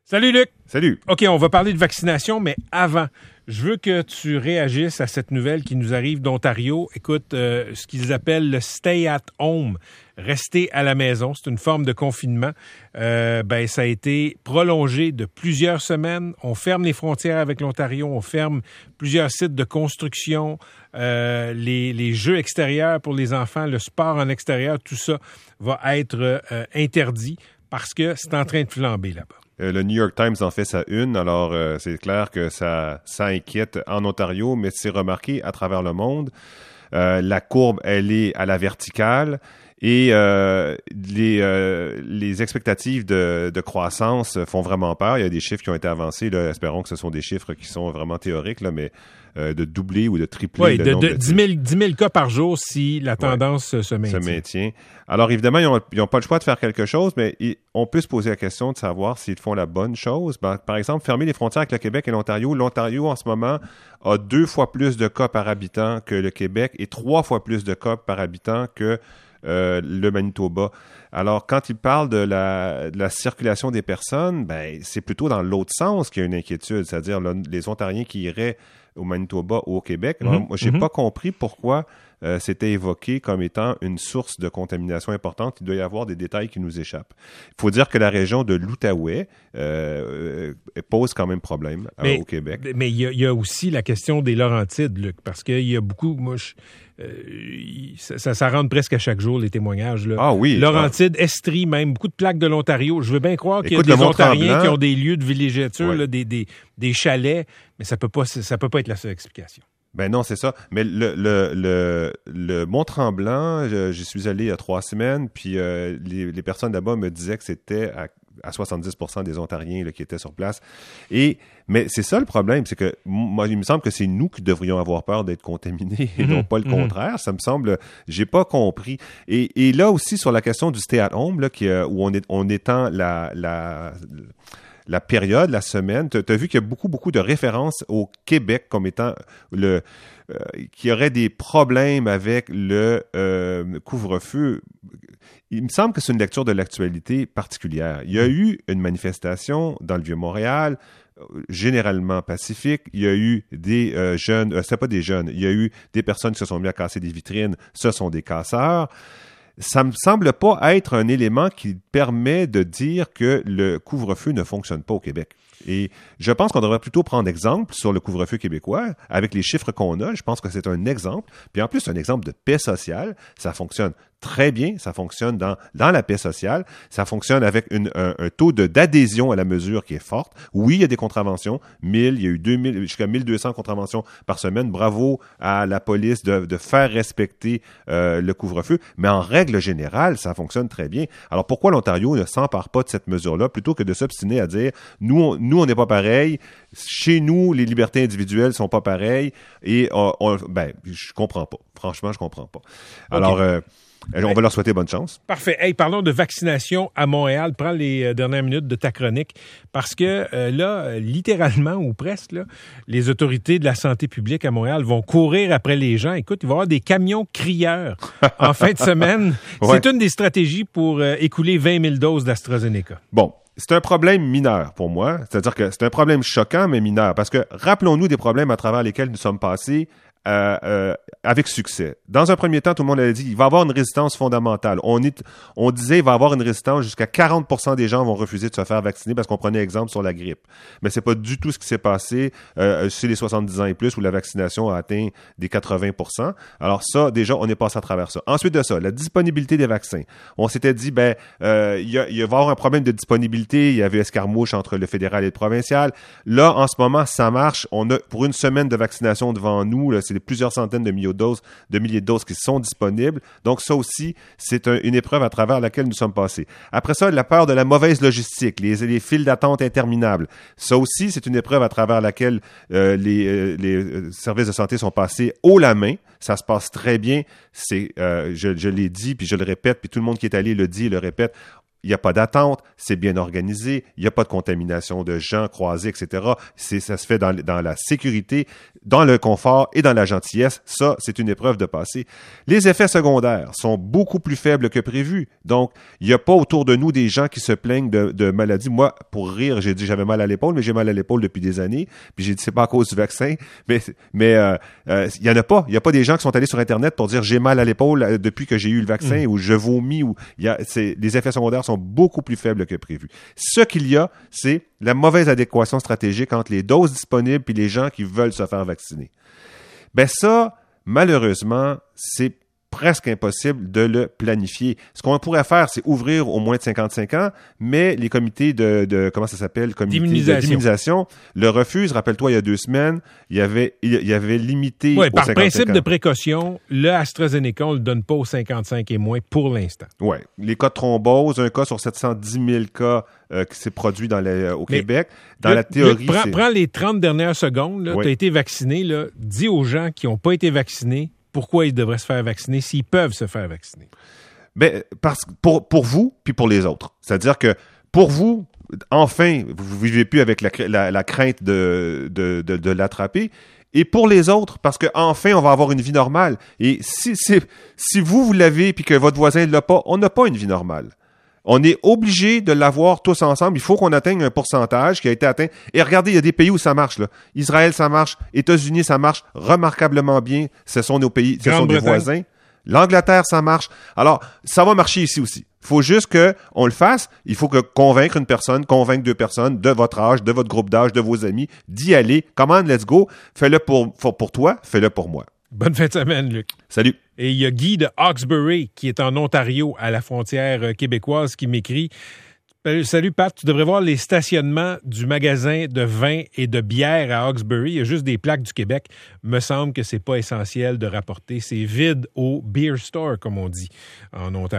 Salut Luc! Salut! OK, on va parler de vaccination, mais avant, je veux que tu réagisses à cette nouvelle qui nous arrive d'Ontario. Écoute, ce qu'ils appellent le stay at home, rester à la maison, c'est une forme de confinement. Ça a été prolongé de plusieurs semaines. On ferme les frontières avec l'Ontario, on ferme plusieurs sites de construction, les jeux extérieurs pour les enfants, le sport en extérieur, tout ça va être interdit parce que c'est en train de flamber là-bas. Le New York Times en fait sa une, alors c'est clair que ça inquiète en Ontario, mais c'est remarqué à travers le monde. La courbe, elle est à la verticale et les expectatives de croissance font vraiment peur. Il y a des chiffres qui ont été avancés, là, espérons que ce sont des chiffres qui sont vraiment théoriques, là, mais de doubler ou de tripler le nombre de 10 000 cas par jour si la tendance se maintient. Alors, évidemment, ils n'ont pas le choix de faire quelque chose, mais on peut se poser la question de savoir s'ils font la bonne chose. Par exemple, fermer les frontières avec le Québec et l'Ontario. L'Ontario, en ce moment, a 2 fois plus de cas par habitant que le Québec et 3 fois plus de cas par habitant que le Manitoba. Alors, quand ils parlent de la circulation des personnes, c'est plutôt dans l'autre sens qu'il y a une inquiétude, c'est-à-dire les Ontariens qui iraient au Manitoba ou au Québec. Alors, moi, j'ai pas compris pourquoi c'était évoqué comme étant une source de contamination importante. Il doit y avoir des détails qui nous échappent. Il faut dire que la région de l'Outaouais pose quand même problème au Québec. Mais il y a aussi la question des Laurentides, Luc, parce qu'il y a beaucoup... ça rentre presque à chaque jour, les témoignages. Là. Ah oui. Laurentides, Estrie, même, beaucoup de plaques de l'Ontario. Je veux bien croire qu'il y a des Ontariens qui ont des lieux de villégiature, là, des chalets, mais ça peut pas être la seule explication. Ben non, c'est ça. Mais le Mont-Tremblant, j'y suis allé il y a 3 semaines, puis les personnes là-bas me disaient que c'était à 70% des Ontariens là, qui étaient sur place. Mais c'est ça le problème, c'est que moi, il me semble que c'est nous qui devrions avoir peur d'être contaminés et non pas le contraire. Ça me semble, j'ai pas compris. Et là aussi, sur la question du stay at home, là, où on étend la période, la semaine, tu as vu qu'il y a beaucoup de références au Québec comme étant qu'il y aurait des problèmes avec le couvre-feu. Il me semble que c'est une lecture de l'actualité particulière. Il y a eu une manifestation dans le Vieux-Montréal, généralement pacifique. Il y a eu des jeunes, c'était pas des jeunes, il y a eu des personnes qui se sont mis à casser des vitrines. Ce sont des casseurs. Ça me semble pas être un élément qui permet de dire que le couvre-feu ne fonctionne pas au Québec. Et je pense qu'on devrait plutôt prendre exemple sur le couvre-feu québécois. Avec les chiffres qu'on a, je pense que c'est un exemple. Puis en plus, c'est un exemple de paix sociale. Ça fonctionne très bien. Ça fonctionne dans la paix sociale. Ça fonctionne avec un taux d'adhésion à la mesure qui est forte. Oui, il y a des contraventions. 1000, il y a eu 2000, jusqu'à 1200 contraventions par semaine. Bravo à la police de faire respecter le couvre-feu. Mais en règle générale, ça fonctionne très bien. Alors pourquoi l'Ontario ne s'empare pas de cette mesure-là plutôt que de s'obstiner à dire nous, on n'est pas pareil. Chez nous, les libertés individuelles sont pas pareilles. Et je comprends pas. Franchement, je comprends pas. Alors, on va leur souhaiter bonne chance. Parfait. Hey, parlons de vaccination à Montréal. Prends les dernières minutes de ta chronique parce que là, littéralement ou presque, là, les autorités de la santé publique à Montréal vont courir après les gens. Écoute, il va y avoir des camions crieurs en fin de semaine. Ouais. C'est une des stratégies pour écouler 20 000 doses d'AstraZeneca. Bon. C'est un problème mineur pour moi. C'est-à-dire que c'est un problème choquant, mais mineur. Parce que rappelons-nous des problèmes à travers lesquels nous sommes passés avec succès. Dans un premier temps, tout le monde avait dit il va y avoir une résistance fondamentale. On disait il va y avoir une résistance jusqu'à 40% des gens vont refuser de se faire vacciner parce qu'on prenait exemple sur la grippe. Mais c'est pas du tout ce qui s'est passé chez les 70 ans et plus où la vaccination a atteint des 80%. Alors ça, déjà, on est passé à travers ça. Ensuite de ça, la disponibilité des vaccins. On s'était dit il va y avoir un problème de disponibilité. Il y avait escarmouche entre le fédéral et le provincial. Là, en ce moment, ça marche. On a pour une semaine de vaccination devant nous, là, c'est plusieurs centaines de milliers de doses qui sont disponibles. Donc, ça aussi, c'est une épreuve à travers laquelle nous sommes passés. Après ça, la peur de la mauvaise logistique, les files d'attente interminables. Ça aussi, c'est une épreuve à travers laquelle les services de santé sont passés haut la main. Ça se passe très bien. Je l'ai dit, puis je le répète, puis tout le monde qui est allé le dit et le répète. il n'y a pas d'attente, c'est bien organisé, il n'y a pas de contamination de gens croisés, etc. Ça se fait dans la sécurité, dans le confort et dans la gentillesse. Ça, c'est une épreuve de passé. Les effets secondaires sont beaucoup plus faibles que prévu. Donc, il n'y a pas autour de nous des gens qui se plaignent de maladies. Moi, pour rire, j'ai dit j'avais mal à l'épaule, mais j'ai mal à l'épaule depuis des années. Puis j'ai dit c'est pas à cause du vaccin. Mais il y en a pas. Il n'y a pas des gens qui sont allés sur Internet pour dire j'ai mal à l'épaule depuis que j'ai eu le vaccin ou je vomis. Les effets secondaires sont beaucoup plus faibles que prévu. Ce qu'il y a, c'est la mauvaise adéquation stratégique entre les doses disponibles et les gens qui veulent se faire vacciner. Ben ça, malheureusement, c'est presque impossible de le planifier. Ce qu'on pourrait faire, c'est ouvrir au moins de 55 ans, mais les comités comment ça s'appelle? D'immunisation le refusent. Rappelle-toi, il y a 2 semaines, il y avait limité aux 55 ans. Par principe de précaution, le AstraZeneca, on ne le donne pas aux 55 et moins pour l'instant. Oui. Les cas de thrombose, un cas sur 710 000 cas qui s'est produit au Québec. Dans la théorie, prends les 30 dernières secondes, oui. Tu as été vacciné, dis aux gens qui n'ont pas été vaccinés pourquoi ils devraient se faire vacciner s'ils peuvent se faire vacciner. Ben, parce que pour vous, puis pour les autres. C'est-à-dire que pour vous, enfin, vous ne vivez plus avec la crainte de l'attraper. Et pour les autres, parce que enfin, on va avoir une vie normale. Et si vous l'avez puis que votre voisin ne l'a pas, on n'a pas une vie normale. On est obligé de l'avoir tous ensemble. Il faut qu'on atteigne un pourcentage qui a été atteint. Et regardez, il y a des pays où ça marche. Là. Israël, ça marche. États-Unis, ça marche remarquablement bien. Ce sont nos pays, ce sont des voisins. L'Angleterre, ça marche. Alors, ça va marcher ici aussi. Il faut juste qu'on le fasse. Il faut convaincre une personne, convaincre 2 personnes de votre âge, de votre groupe d'âge, de vos amis, d'y aller. Come on, let's go. Fais-le pour toi, fais-le pour moi. Bonne fin de semaine, Luc. Salut. Et il y a Guy de Hawkesbury, qui est en Ontario, à la frontière québécoise, qui m'écrit « Salut Pat, tu devrais voir les stationnements du magasin de vin et de bière à Hawkesbury. Il y a juste des plaques du Québec. Me semble que c'est pas essentiel de rapporter. C'est vide au beer store, comme on dit en Ontario. »